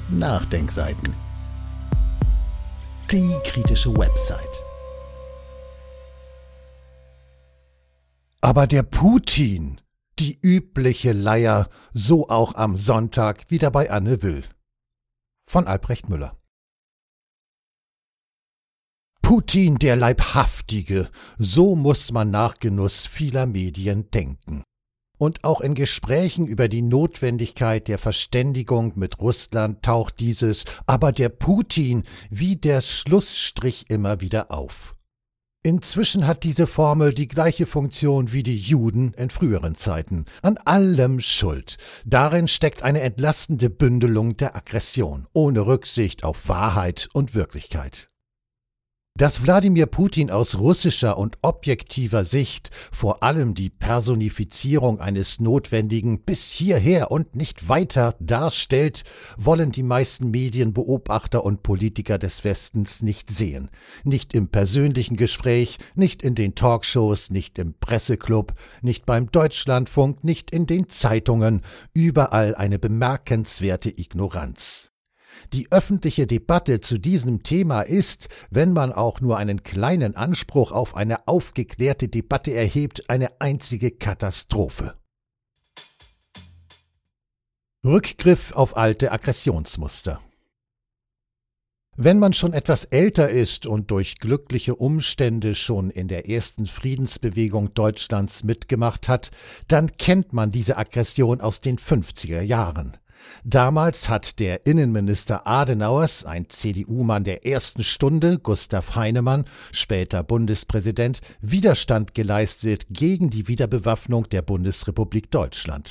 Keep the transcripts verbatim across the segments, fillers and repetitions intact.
Nachdenkseiten. Die kritische Website. Aber der Putin, die übliche Leier, so auch am Sonntag wieder bei Anne Will. Von Albrecht Müller. Putin der Leibhaftige, so muss man nach Genuss vieler Medien denken. Und auch in Gesprächen über die Notwendigkeit der Verständigung mit Russland taucht dieses „Aber der Putin" wie der Schlussstrich immer wieder auf. Inzwischen hat diese Formel die gleiche Funktion wie die Juden in früheren Zeiten. An allem schuld. Darin steckt eine entlastende Bündelung der Aggression, ohne Rücksicht auf Wahrheit und Wirklichkeit. Dass Wladimir Putin aus russischer und objektiver Sicht vor allem die Personifizierung eines notwendigen bis hierher und nicht weiter darstellt, wollen die meisten Medienbeobachter und Politiker des Westens nicht sehen. Nicht im persönlichen Gespräch, nicht in den Talkshows, nicht im Presseclub, nicht beim Deutschlandfunk, nicht in den Zeitungen, überall eine bemerkenswerte Ignoranz. Die öffentliche Debatte zu diesem Thema ist, wenn man auch nur einen kleinen Anspruch auf eine aufgeklärte Debatte erhebt, eine einzige Katastrophe. Rückgriff auf alte Aggressionsmuster. Wenn man schon etwas älter ist und durch glückliche Umstände schon in der ersten Friedensbewegung Deutschlands mitgemacht hat, dann kennt man diese Aggression aus den fünfziger Jahren. Damals hat der Innenminister Adenauers, ein C D U-Mann der ersten Stunde, Gustav Heinemann, später Bundespräsident, Widerstand geleistet gegen die Wiederbewaffnung der Bundesrepublik Deutschland.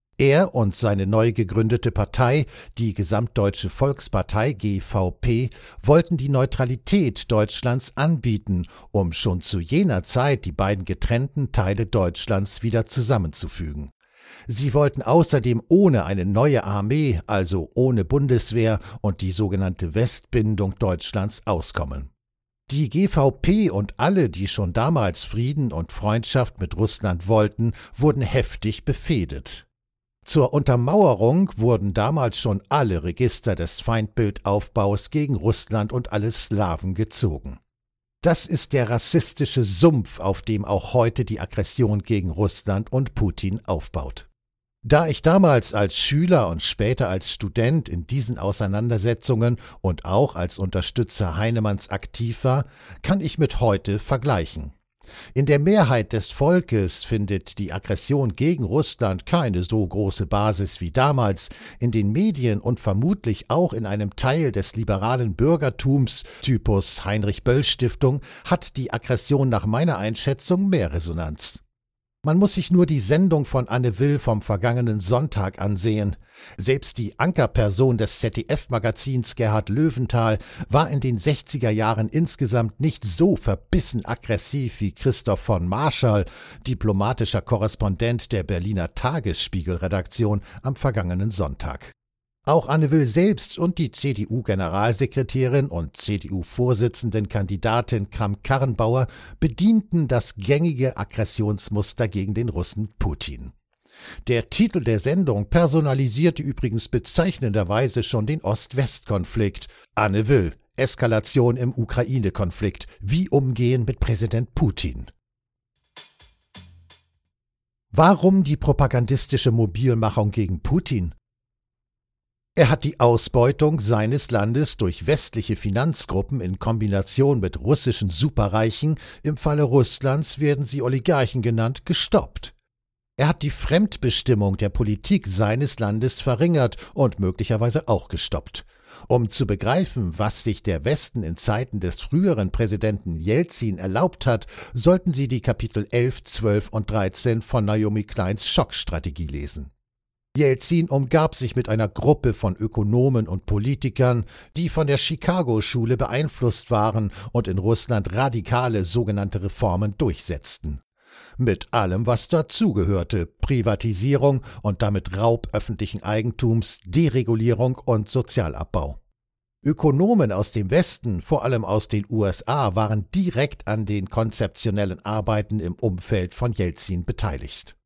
Er und seine neu gegründete Partei, die Gesamtdeutsche Volkspartei G V P, wollten die Neutralität Deutschlands anbieten, um schon zu jener Zeit die beiden getrennten Teile Deutschlands wieder zusammenzufügen. Sie wollten außerdem ohne eine neue Armee, also ohne Bundeswehr und die sogenannte Westbindung Deutschlands auskommen. Die G V P und alle, die schon damals Frieden und Freundschaft mit Russland wollten, wurden heftig befehdet. Zur Untermauerung wurden damals schon alle Register des Feindbildaufbaus gegen Russland und alle Slawen gezogen. Das ist der rassistische Sumpf, auf dem auch heute die Aggression gegen Russland und Putin aufbaut. Da ich damals als Schüler und später als Student in diesen Auseinandersetzungen und auch als Unterstützer Heinemanns aktiv war, kann ich mit heute vergleichen. In der Mehrheit des Volkes findet die Aggression gegen Russland keine so große Basis wie damals. In den Medien und vermutlich auch in einem Teil des liberalen Bürgertums, Typus Heinrich-Böll-Stiftung, hat die Aggression nach meiner Einschätzung mehr Resonanz. Man muss sich nur die Sendung von Anne Will vom vergangenen Sonntag ansehen. Selbst die Ankerperson des Z D F-Magazins Gerhard Löwenthal war in den sechziger Jahren insgesamt nicht so verbissen aggressiv wie Christoph von Marschall, diplomatischer Korrespondent der Berliner Tagesspiegel-Redaktion, am vergangenen Sonntag. Auch Anne Will selbst und die C D U-Generalsekretärin und C D U-Vorsitzendenkandidatin Kramp-Karrenbauer bedienten das gängige Aggressionsmuster gegen den Russen Putin. Der Titel der Sendung personalisierte übrigens bezeichnenderweise schon den Ost-West-Konflikt. Anne Will, Eskalation im Ukraine-Konflikt, wie umgehen mit Präsident Putin. Warum die propagandistische Mobilmachung gegen Putin? Er hat die Ausbeutung seines Landes durch westliche Finanzgruppen in Kombination mit russischen Superreichen, im Falle Russlands werden sie Oligarchen genannt, gestoppt. Er hat die Fremdbestimmung der Politik seines Landes verringert und möglicherweise auch gestoppt. Um zu begreifen, was sich der Westen in Zeiten des früheren Präsidenten Jelzin erlaubt hat, sollten Sie die Kapitel elf, zwölf und dreizehn von Naomi Kleins Schockstrategie lesen. Jelzin umgab sich mit einer Gruppe von Ökonomen und Politikern, die von der Chicago-Schule beeinflusst waren und in Russland radikale sogenannte Reformen durchsetzten. Mit allem, was dazugehörte: Privatisierung und damit Raub öffentlichen Eigentums, Deregulierung und Sozialabbau. Ökonomen aus dem Westen, vor allem aus den U S A, waren direkt an den konzeptionellen Arbeiten im Umfeld von Jelzin beteiligt.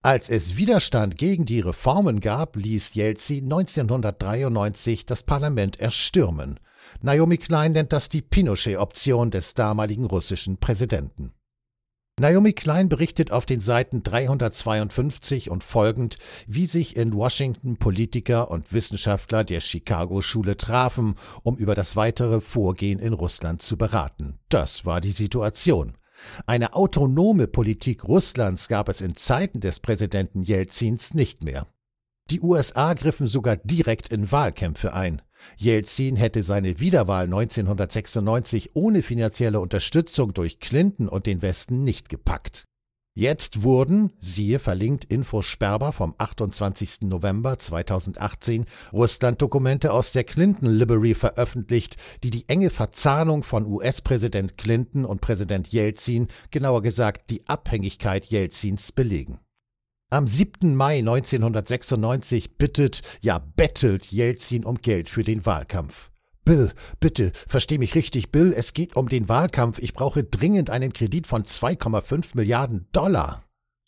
Als es Widerstand gegen die Reformen gab, ließ Jelzin neunzehnhundertdreiundneunzig das Parlament erstürmen. Naomi Klein nennt das die Pinochet-Option des damaligen russischen Präsidenten. Naomi Klein berichtet auf den Seiten dreihundertzweiundfünfzig und folgend, wie sich in Washington Politiker und Wissenschaftler der Chicago-Schule trafen, um über das weitere Vorgehen in Russland zu beraten. Das war die Situation. Eine autonome Politik Russlands gab es in Zeiten des Präsidenten Jelzins nicht mehr. Die U S A griffen sogar direkt in Wahlkämpfe ein. Jelzin hätte seine Wiederwahl neunzehnhundertsechsundneunzig ohne finanzielle Unterstützung durch Clinton und den Westen nicht gepackt. Jetzt wurden, siehe verlinkt Info Sperber vom achtundzwanzigsten November zweitausendachtzehn, Russland-Dokumente aus der Clinton Library veröffentlicht, die die enge Verzahnung von U S-Präsident Clinton und Präsident Jelzin, genauer gesagt die Abhängigkeit Jelzins, belegen. Am siebten Mai neunzehnhundertsechsundneunzig bittet, ja bettelt Jelzin um Geld für den Wahlkampf. »Bill, bitte, versteh mich richtig, Bill, es geht um den Wahlkampf. Ich brauche dringend einen Kredit von zwei Komma fünf Milliarden Dollar.«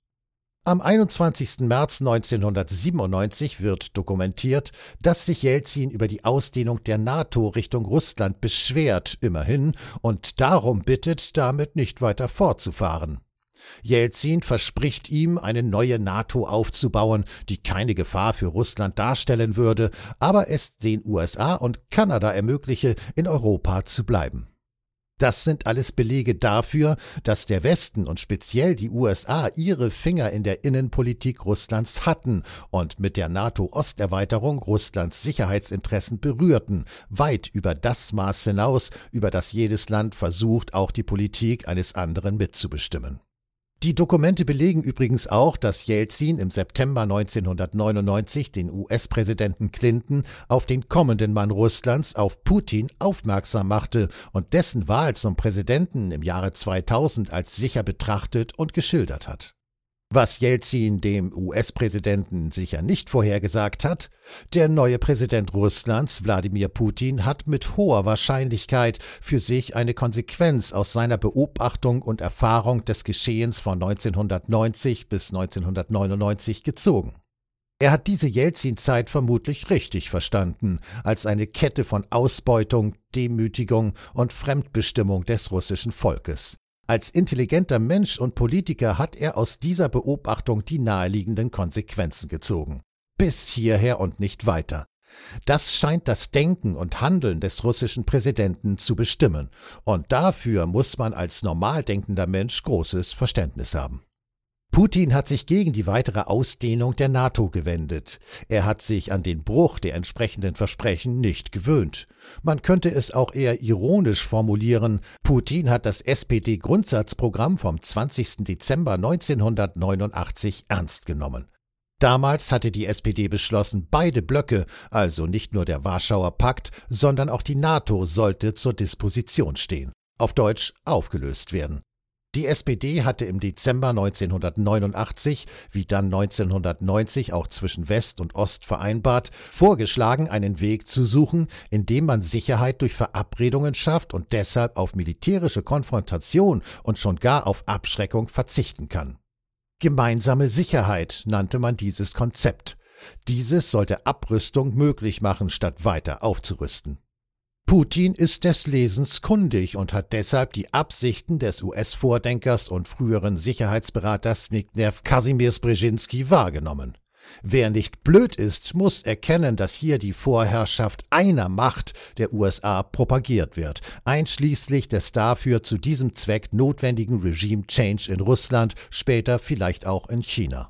Am einundzwanzigsten März neunzehnhundertsiebenundneunzig wird dokumentiert, dass sich Jelzin über die Ausdehnung der NATO Richtung Russland beschwert, immerhin, und darum bittet, damit nicht weiter fortzufahren. Jelzin verspricht ihm, eine neue NATO aufzubauen, die keine Gefahr für Russland darstellen würde, aber es den U S A und Kanada ermögliche, in Europa zu bleiben. Das sind alles Belege dafür, dass der Westen und speziell die U S A ihre Finger in der Innenpolitik Russlands hatten und mit der NATO-Osterweiterung Russlands Sicherheitsinteressen berührten, weit über das Maß hinaus, über das jedes Land versucht, auch die Politik eines anderen mitzubestimmen. Die Dokumente belegen übrigens auch, dass Jelzin im September neunzehnhundertneunundneunzig den U S-Präsidenten Clinton auf den kommenden Mann Russlands, auf Putin, aufmerksam machte und dessen Wahl zum Präsidenten im Jahre zweitausend als sicher betrachtet und geschildert hat. Was Jelzin dem U S-Präsidenten sicher nicht vorhergesagt hat: Der neue Präsident Russlands, Wladimir Putin, hat mit hoher Wahrscheinlichkeit für sich eine Konsequenz aus seiner Beobachtung und Erfahrung des Geschehens von neunzehnhundertneunzig bis neunzehnhundertneunundneunzig gezogen. Er hat diese Jelzin-Zeit vermutlich richtig verstanden, als eine Kette von Ausbeutung, Demütigung und Fremdbestimmung des russischen Volkes. Als intelligenter Mensch und Politiker hat er aus dieser Beobachtung die naheliegenden Konsequenzen gezogen. Bis hierher und nicht weiter. Das scheint das Denken und Handeln des russischen Präsidenten zu bestimmen, und dafür muss man als normal denkender Mensch großes Verständnis haben. Putin hat sich gegen die weitere Ausdehnung der NATO gewendet. Er hat sich an den Bruch der entsprechenden Versprechen nicht gewöhnt. Man könnte es auch eher ironisch formulieren: Putin hat das S P D-Grundsatzprogramm vom zwanzigsten Dezember neunzehnhundertneunundachtzig ernst genommen. Damals hatte die S P D beschlossen, beide Blöcke, also nicht nur der Warschauer Pakt, sondern auch die NATO, sollte zur Disposition stehen. Auf Deutsch aufgelöst werden. Die S P D hatte im Dezember neunzehnhundertneunundachtzig, wie dann neunzehnhundertneunzig auch zwischen West und Ost vereinbart, vorgeschlagen, einen Weg zu suchen, in dem man Sicherheit durch Verabredungen schafft und deshalb auf militärische Konfrontation und schon gar auf Abschreckung verzichten kann. Gemeinsame Sicherheit nannte man dieses Konzept. Dieses sollte Abrüstung möglich machen, statt weiter aufzurüsten. Putin ist des Lesens kundig und hat deshalb die Absichten des U S-Vordenkers und früheren Sicherheitsberaters Zbigniew Kazimierz Brzezinski wahrgenommen. Wer nicht blöd ist, muss erkennen, dass hier die Vorherrschaft einer Macht, der U S A, propagiert wird, einschließlich des dafür zu diesem Zweck notwendigen Regime-Change in Russland, später vielleicht auch in China.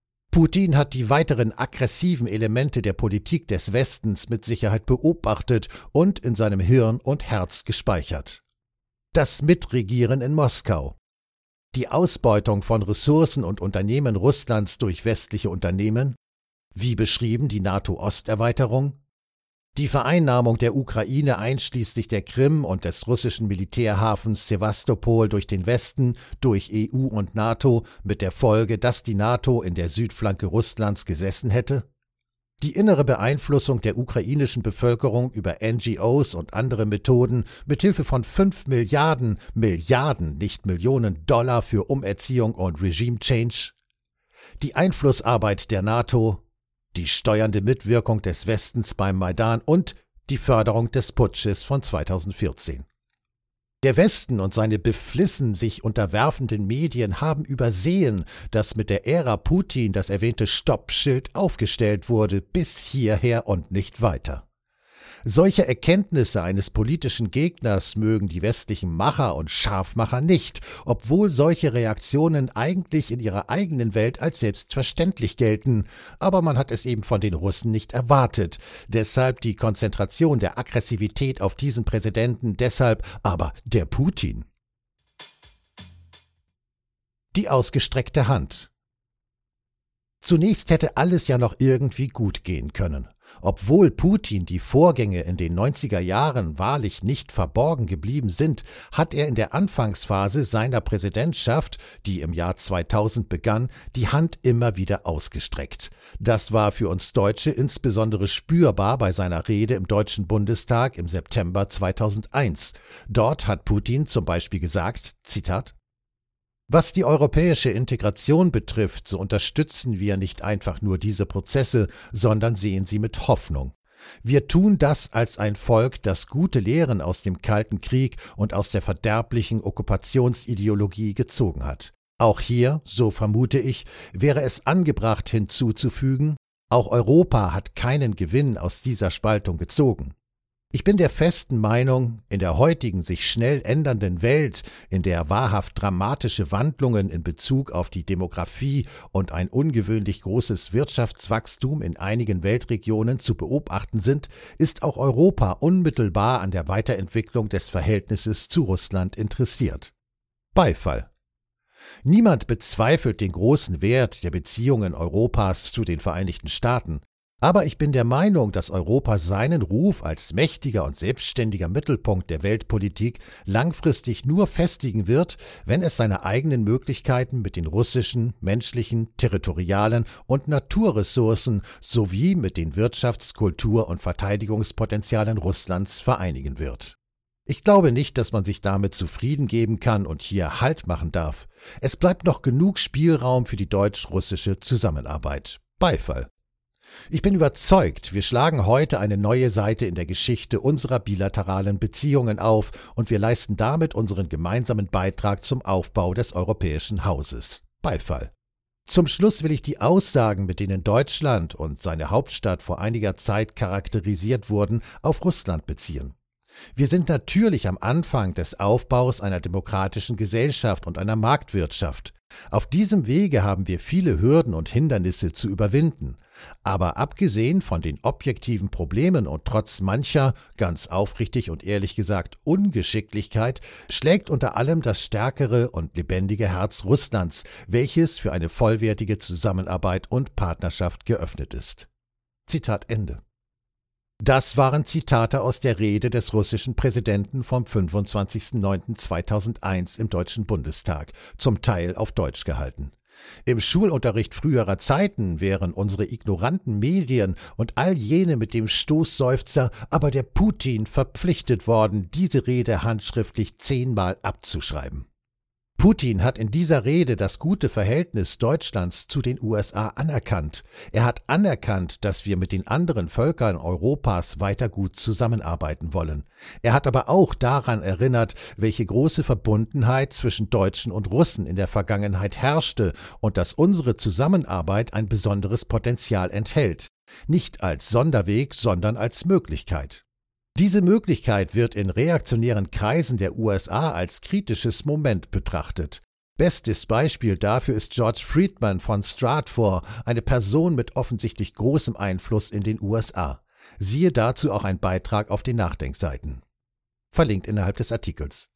Putin hat die weiteren aggressiven Elemente der Politik des Westens mit Sicherheit beobachtet und in seinem Hirn und Herz gespeichert. Das Mitregieren in Moskau. Die Ausbeutung von Ressourcen und Unternehmen Russlands durch westliche Unternehmen. Wie beschrieben die NATO-Osterweiterung. Die Vereinnahmung der Ukraine einschließlich der Krim und des russischen Militärhafens Sewastopol durch den Westen, durch E U und NATO, mit der Folge, dass die NATO in der Südflanke Russlands gesessen hätte. Die innere Beeinflussung der ukrainischen Bevölkerung über N G Os und andere Methoden mithilfe von fünf Milliarden, Milliarden, nicht Millionen Dollar für Umerziehung und Regime Change. die Einflussarbeit der NATO, die steuernde Mitwirkung des Westens beim Maidan und die Förderung des Putsches von zweitausendvierzehn. Der Westen und seine beflissen sich unterwerfenden Medien haben übersehen, dass mit der Ära Putin das erwähnte Stoppschild aufgestellt wurde, bis hierher und nicht weiter. Solche Erkenntnisse eines politischen Gegners mögen die westlichen Macher und Scharfmacher nicht, obwohl solche Reaktionen eigentlich in ihrer eigenen Welt als selbstverständlich gelten. Aber man hat es eben von den Russen nicht erwartet. Deshalb die Konzentration der Aggressivität auf diesen Präsidenten, deshalb aber der Putin. Die ausgestreckte Hand. Zunächst hätte alles ja noch irgendwie gut gehen können. Obwohl Putin die Vorgänge in den neunziger Jahren wahrlich nicht verborgen geblieben sind, hat er in der Anfangsphase seiner Präsidentschaft, die im Jahr zweitausend begann, die Hand immer wieder ausgestreckt. Das war für uns Deutsche insbesondere spürbar bei seiner Rede im Deutschen Bundestag im September zweitausendeins. Dort hat Putin zum Beispiel gesagt, Zitat: Was die europäische Integration betrifft, so unterstützen wir nicht einfach nur diese Prozesse, sondern sehen sie mit Hoffnung. Wir tun das als ein Volk, das gute Lehren aus dem Kalten Krieg und aus der verderblichen Okkupationsideologie gezogen hat. Auch hier, so vermute ich, wäre es angebracht hinzuzufügen, auch Europa hat keinen Gewinn aus dieser Spaltung gezogen. Ich bin der festen Meinung, in der heutigen sich schnell ändernden Welt, in der wahrhaft dramatische Wandlungen in Bezug auf die Demografie und ein ungewöhnlich großes Wirtschaftswachstum in einigen Weltregionen zu beobachten sind, ist auch Europa unmittelbar an der Weiterentwicklung des Verhältnisses zu Russland interessiert. Beifall. Niemand bezweifelt den großen Wert der Beziehungen Europas zu den Vereinigten Staaten. Aber ich bin der Meinung, dass Europa seinen Ruf als mächtiger und selbstständiger Mittelpunkt der Weltpolitik langfristig nur festigen wird, wenn es seine eigenen Möglichkeiten mit den russischen, menschlichen, territorialen und Naturressourcen sowie mit den Wirtschafts-, Kultur- und Verteidigungspotenzialen Russlands vereinigen wird. Ich glaube nicht, dass man sich damit zufrieden geben kann und hier Halt machen darf. Es bleibt noch genug Spielraum für die deutsch-russische Zusammenarbeit. Beifall. Ich bin überzeugt, wir schlagen heute eine neue Seite in der Geschichte unserer bilateralen Beziehungen auf und wir leisten damit unseren gemeinsamen Beitrag zum Aufbau des europäischen Hauses. Beifall. Zum Schluss will ich die Aussagen, mit denen Deutschland und seine Hauptstadt vor einiger Zeit charakterisiert wurden, auf Russland beziehen. Wir sind natürlich am Anfang des Aufbaus einer demokratischen Gesellschaft und einer Marktwirtschaft. Auf diesem Wege haben wir viele Hürden und Hindernisse zu überwinden. Aber abgesehen von den objektiven Problemen und trotz mancher, ganz aufrichtig und ehrlich gesagt, Ungeschicklichkeit, schlägt unter allem das stärkere und lebendige Herz Russlands, welches für eine vollwertige Zusammenarbeit und Partnerschaft geöffnet ist. Zitat Ende. Das waren Zitate aus der Rede des russischen Präsidenten vom fünfundzwanzigsten neunten zweitausendeins im Deutschen Bundestag, zum Teil auf Deutsch gehalten. Im Schulunterricht früherer Zeiten wären unsere ignoranten Medien und all jene mit dem Stoßseufzer „aber der Putin" verpflichtet worden, diese Rede handschriftlich zehnmal abzuschreiben. Putin hat in dieser Rede das gute Verhältnis Deutschlands zu den U S A anerkannt. Er hat anerkannt, dass wir mit den anderen Völkern Europas weiter gut zusammenarbeiten wollen. Er hat aber auch daran erinnert, welche große Verbundenheit zwischen Deutschen und Russen in der Vergangenheit herrschte und dass unsere Zusammenarbeit ein besonderes Potenzial enthält. Nicht als Sonderweg, sondern als Möglichkeit. Diese Möglichkeit wird in reaktionären Kreisen der U S A als kritisches Moment betrachtet. Bestes Beispiel dafür ist George Friedman von Stratfor, eine Person mit offensichtlich großem Einfluss in den U S A. Siehe dazu auch ein Beitrag auf den Nachdenkseiten. Verlinkt innerhalb des Artikels.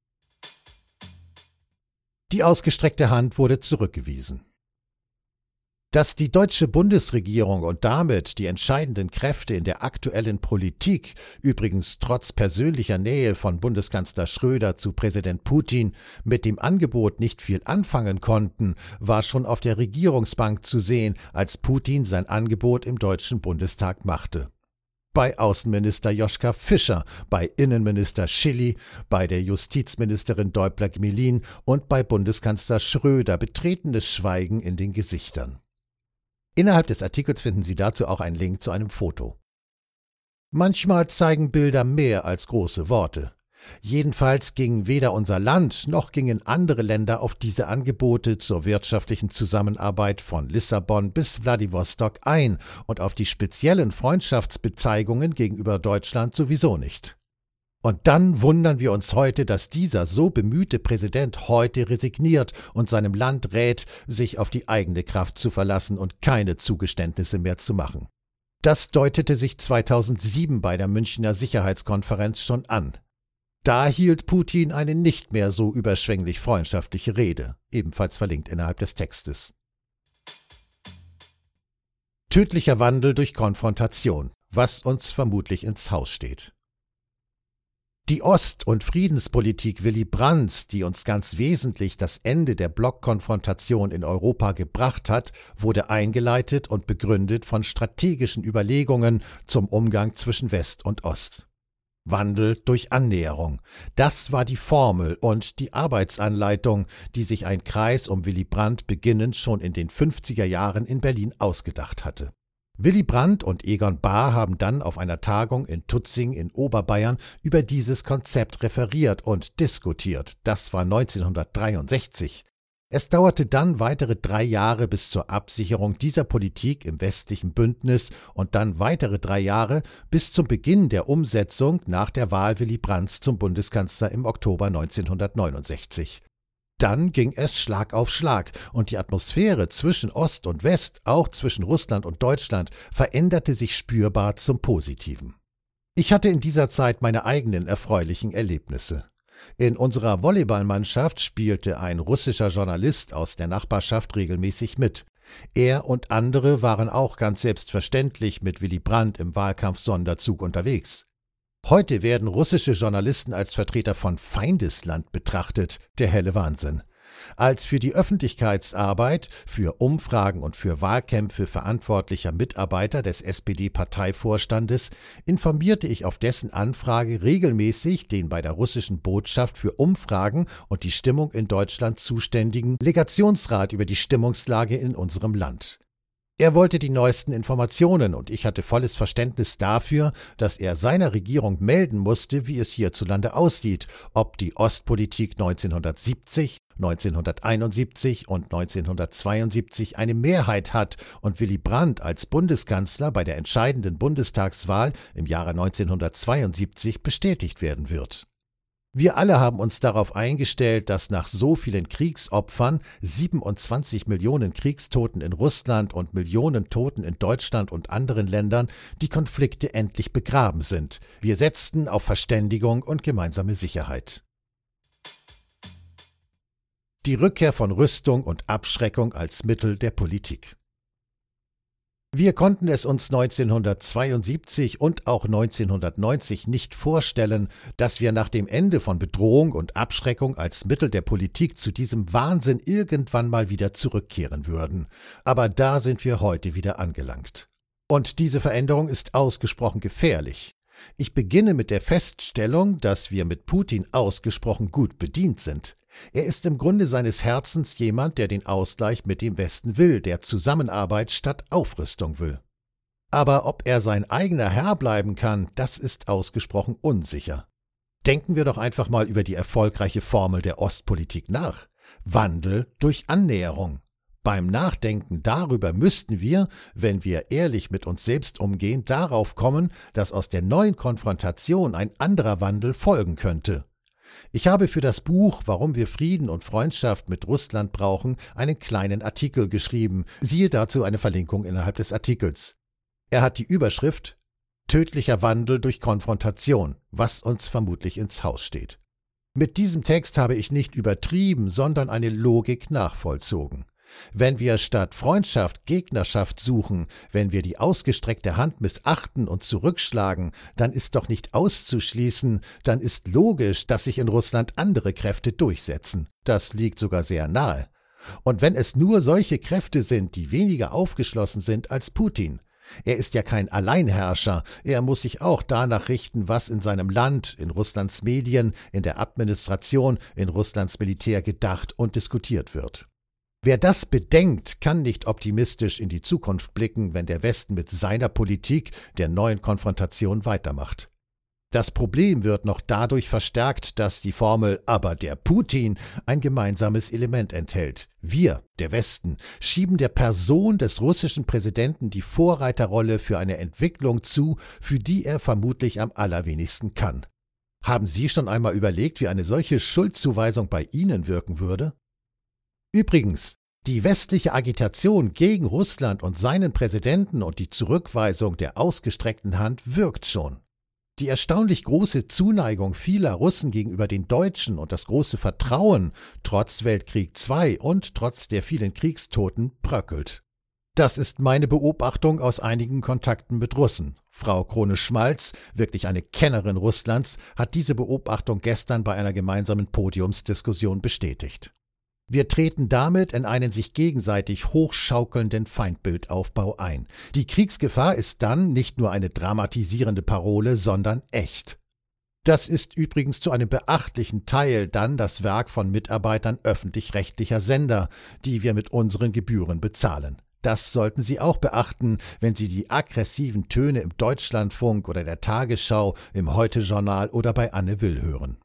Die ausgestreckte Hand wurde zurückgewiesen. Dass die deutsche Bundesregierung und damit die entscheidenden Kräfte in der aktuellen Politik, übrigens trotz persönlicher Nähe von Bundeskanzler Schröder zu Präsident Putin, mit dem Angebot nicht viel anfangen konnten, war schon auf der Regierungsbank zu sehen, als Putin sein Angebot im Deutschen Bundestag machte. bei Außenminister Joschka Fischer, bei Innenminister Schilly, bei der Justizministerin Däubler-Gmelin und bei Bundeskanzler Schröder betretenes Schweigen in den Gesichtern. Innerhalb des Artikels finden Sie dazu auch einen Link zu einem Foto. Manchmal zeigen Bilder mehr als große Worte. Jedenfalls ging weder unser Land noch gingen andere Länder auf diese Angebote zur wirtschaftlichen Zusammenarbeit von Lissabon bis Wladiwostok ein und auf die speziellen Freundschaftsbezeigungen gegenüber Deutschland sowieso nicht. Und dann wundern wir uns heute, dass dieser so bemühte Präsident heute resigniert und seinem Land rät, sich auf die eigene Kraft zu verlassen und keine Zugeständnisse mehr zu machen. Das deutete sich zweitausendsieben bei der Münchner Sicherheitskonferenz schon an. Da hielt Putin eine nicht mehr so überschwänglich freundschaftliche Rede, ebenfalls verlinkt innerhalb des Textes. Tödlicher Wandel durch Konfrontation, was uns vermutlich ins Haus steht. Die Ost- und Friedenspolitik Willy Brandts, die uns ganz wesentlich das Ende der Blockkonfrontation in Europa gebracht hat, wurde eingeleitet und begründet von strategischen Überlegungen zum Umgang zwischen West und Ost. Wandel durch Annäherung. Das war die Formel und die Arbeitsanleitung, die sich ein Kreis um Willy Brandt beginnend schon in den fünfziger Jahren in Berlin ausgedacht hatte. Willy Brandt und Egon Bahr haben dann auf einer Tagung in Tutzing in Oberbayern über dieses Konzept referiert und diskutiert. Das war neunzehnhundertdreiundsechzig. Es dauerte dann weitere drei Jahre bis zur Absicherung dieser Politik im westlichen Bündnis und dann weitere drei Jahre bis zum Beginn der Umsetzung nach der Wahl Willy Brandts zum Bundeskanzler im Oktober neunzehnhundertneunundsechzig. Dann ging es Schlag auf Schlag und die Atmosphäre zwischen Ost und West, auch zwischen Russland und Deutschland, veränderte sich spürbar zum Positiven. Ich hatte in dieser Zeit meine eigenen erfreulichen Erlebnisse. In unserer Volleyballmannschaft spielte ein russischer Journalist aus der Nachbarschaft regelmäßig mit. Er und andere waren auch ganz selbstverständlich mit Willy Brandt im Wahlkampf-Sonderzug unterwegs. Heute werden russische Journalisten als Vertreter von Feindesland betrachtet, der helle Wahnsinn. Als für die Öffentlichkeitsarbeit, für Umfragen und für Wahlkämpfe verantwortlicher Mitarbeiter des S P D-Parteivorstandes informierte ich auf dessen Anfrage regelmäßig den bei der russischen Botschaft für Umfragen und die Stimmung in Deutschland zuständigen Legationsrat über die Stimmungslage in unserem Land. Er wollte die neuesten Informationen und ich hatte volles Verständnis dafür, dass er seiner Regierung melden musste, wie es hierzulande aussieht, ob die Ostpolitik neunzehnhundertsiebzig, neunzehnhunderteinundsiebzig und neunzehnhundertzweiundsiebzig eine Mehrheit hat und Willy Brandt als Bundeskanzler bei der entscheidenden Bundestagswahl im Jahre neunzehnhundertzweiundsiebzig bestätigt werden wird. Wir alle haben uns darauf eingestellt, dass nach so vielen Kriegsopfern, siebenundzwanzig Millionen Kriegstoten in Russland und Millionen Toten in Deutschland und anderen Ländern, die Konflikte endlich begraben sind. Wir setzten auf Verständigung und gemeinsame Sicherheit. Die Rückkehr von Rüstung und Abschreckung als Mittel der Politik. Wir konnten es uns neunzehnhundertzweiundsiebzig und auch neunzehnhundertneunzig nicht vorstellen, dass wir nach dem Ende von Bedrohung und Abschreckung als Mittel der Politik zu diesem Wahnsinn irgendwann mal wieder zurückkehren würden. Aber da sind wir heute wieder angelangt. Und diese Veränderung ist ausgesprochen gefährlich. Ich beginne mit der Feststellung, dass wir mit Putin ausgesprochen gut bedient sind. Er ist im Grunde seines Herzens jemand, der den Ausgleich mit dem Westen will, der Zusammenarbeit statt Aufrüstung will. Aber ob er sein eigener Herr bleiben kann, das ist ausgesprochen unsicher. Denken wir doch einfach mal über die erfolgreiche Formel der Ostpolitik nach. Wandel durch Annäherung. Beim Nachdenken darüber müssten wir, wenn wir ehrlich mit uns selbst umgehen, darauf kommen, dass aus der neuen Konfrontation ein anderer Wandel folgen könnte. Ich habe für das Buch »Warum wir Frieden und Freundschaft mit Russland brauchen« einen kleinen Artikel geschrieben. Siehe dazu eine Verlinkung innerhalb des Artikels. Er hat die Überschrift »Tödlicher Wandel durch Konfrontation«, was uns vermutlich ins Haus steht. Mit diesem Text habe ich nicht übertrieben, sondern eine Logik nachvollzogen. Wenn wir statt Freundschaft Gegnerschaft suchen, wenn wir die ausgestreckte Hand missachten und zurückschlagen, dann ist doch nicht auszuschließen, dann ist logisch, dass sich in Russland andere Kräfte durchsetzen. Das liegt sogar sehr nahe. Und wenn es nur solche Kräfte sind, die weniger aufgeschlossen sind als Putin, Er ist ja kein Alleinherrscher, er muss sich auch danach richten, was in seinem Land, in Russlands Medien, in der Administration, in Russlands Militär gedacht und diskutiert wird. Wer das bedenkt, kann nicht optimistisch in die Zukunft blicken, wenn der Westen mit seiner Politik der neuen Konfrontation weitermacht. Das Problem wird noch dadurch verstärkt, dass die Formel „aber der Putin“ ein gemeinsames Element enthält. Wir, der Westen, schieben der Person des russischen Präsidenten die Vorreiterrolle für eine Entwicklung zu, für die er vermutlich am allerwenigsten kann. Haben Sie schon einmal überlegt, wie eine solche Schuldzuweisung bei Ihnen wirken würde? Übrigens, die westliche Agitation gegen Russland und seinen Präsidenten und die Zurückweisung der ausgestreckten Hand wirkt schon. Die erstaunlich große Zuneigung vieler Russen gegenüber den Deutschen und das große Vertrauen, trotz Weltkrieg zwei und trotz der vielen Kriegstoten, bröckelt. Das ist meine Beobachtung aus einigen Kontakten mit Russen. Frau Krone-Schmalz, wirklich eine Kennerin Russlands, hat diese Beobachtung gestern bei einer gemeinsamen Podiumsdiskussion bestätigt. Wir treten damit in einen sich gegenseitig hochschaukelnden Feindbildaufbau ein. Die Kriegsgefahr ist dann nicht nur eine dramatisierende Parole, sondern echt. Das ist übrigens zu einem beachtlichen Teil dann das Werk von Mitarbeitern öffentlich-rechtlicher Sender, die wir mit unseren Gebühren bezahlen. Das sollten Sie auch beachten, wenn Sie die aggressiven Töne im Deutschlandfunk oder der Tagesschau, im Heute-Journal oder bei Anne Will hören.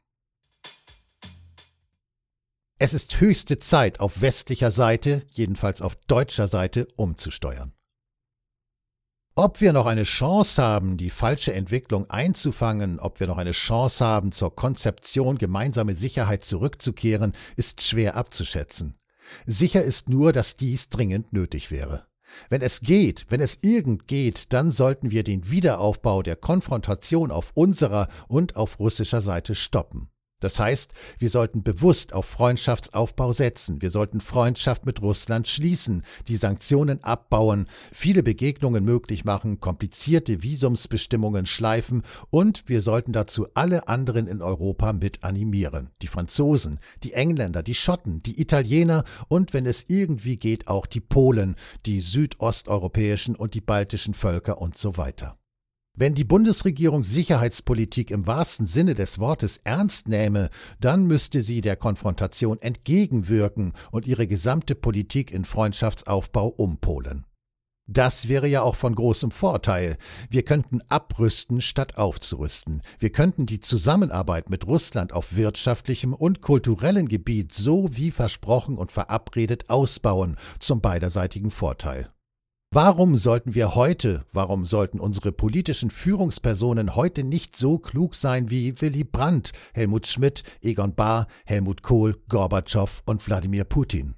Es ist höchste Zeit, auf westlicher Seite, jedenfalls auf deutscher Seite, umzusteuern. Ob wir noch eine Chance haben, die falsche Entwicklung einzufangen, ob wir noch eine Chance haben, zur Konzeption gemeinsame Sicherheit zurückzukehren, ist schwer abzuschätzen. Sicher ist nur, dass dies dringend nötig wäre. Wenn es geht, wenn es irgend geht, dann sollten wir den Wiederaufbau der Konfrontation auf unserer und auf russischer Seite stoppen. Das heißt, wir sollten bewusst auf Freundschaftsaufbau setzen, wir sollten Freundschaft mit Russland schließen, die Sanktionen abbauen, viele Begegnungen möglich machen, komplizierte Visumsbestimmungen schleifen und wir sollten dazu alle anderen in Europa mit animieren. Die Franzosen, die Engländer, die Schotten, die Italiener und wenn es irgendwie geht auch die Polen, die südosteuropäischen und die baltischen Völker und so weiter. Wenn die Bundesregierung Sicherheitspolitik im wahrsten Sinne des Wortes ernst nähme, dann müsste sie der Konfrontation entgegenwirken und ihre gesamte Politik in Freundschaftsaufbau umpolen. Das wäre ja auch von großem Vorteil. Wir könnten abrüsten, statt aufzurüsten. Wir könnten die Zusammenarbeit mit Russland auf wirtschaftlichem und kulturellem Gebiet so wie versprochen und verabredet ausbauen, zum beiderseitigen Vorteil. Warum sollten wir heute, warum sollten unsere politischen Führungspersonen heute nicht so klug sein wie Willy Brandt, Helmut Schmidt, Egon Bahr, Helmut Kohl, Gorbatschow und Wladimir Putin?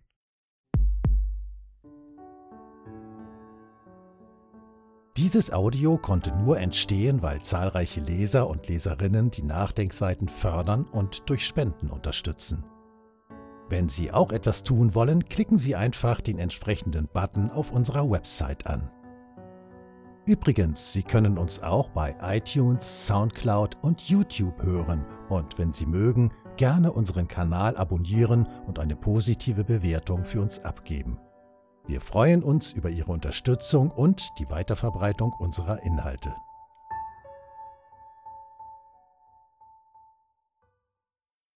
Dieses Audio konnte nur entstehen, weil zahlreiche Leser und Leserinnen die Nachdenkseiten fördern und durch Spenden unterstützen. Wenn Sie auch etwas tun wollen, klicken Sie einfach den entsprechenden Button auf unserer Website an. Übrigens, Sie können uns auch bei iTunes, Soundcloud und YouTube hören und wenn Sie mögen, gerne unseren Kanal abonnieren und eine positive Bewertung für uns abgeben. Wir freuen uns über Ihre Unterstützung und die Weiterverbreitung unserer Inhalte.